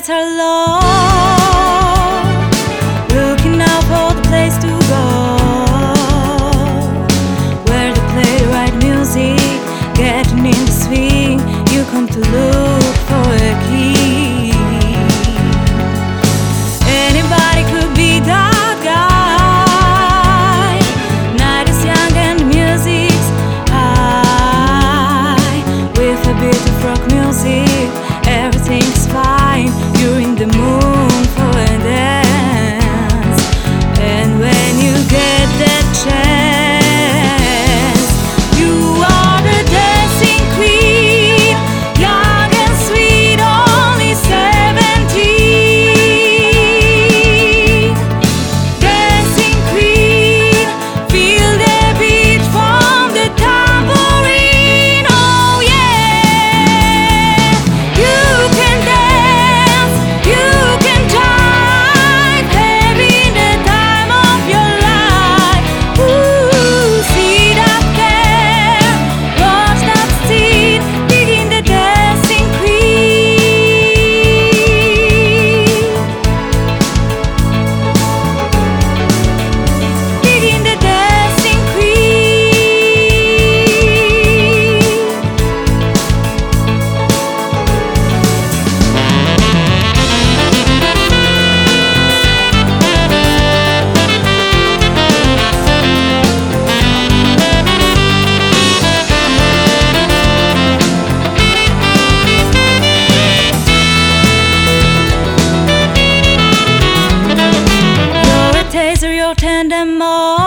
lights are low, looking out for the place to go, where they play the right music, getting in the swing. You come to look for a key. Anybody could be that guy. Night is young and the music's high. With a bit of rock music, everything's fine. You're in the mood for a dance, and when you get that chance, you are the dancing queen, young and sweet, only 17. Dancing queen, feel the beat from the tambourine. Oh yeah, you can dance, you can jive, having the time of your life. Ooh, see that care, watch that scene, digging the dancing queen, digging the dancing queen. You're a taser, you're tender more.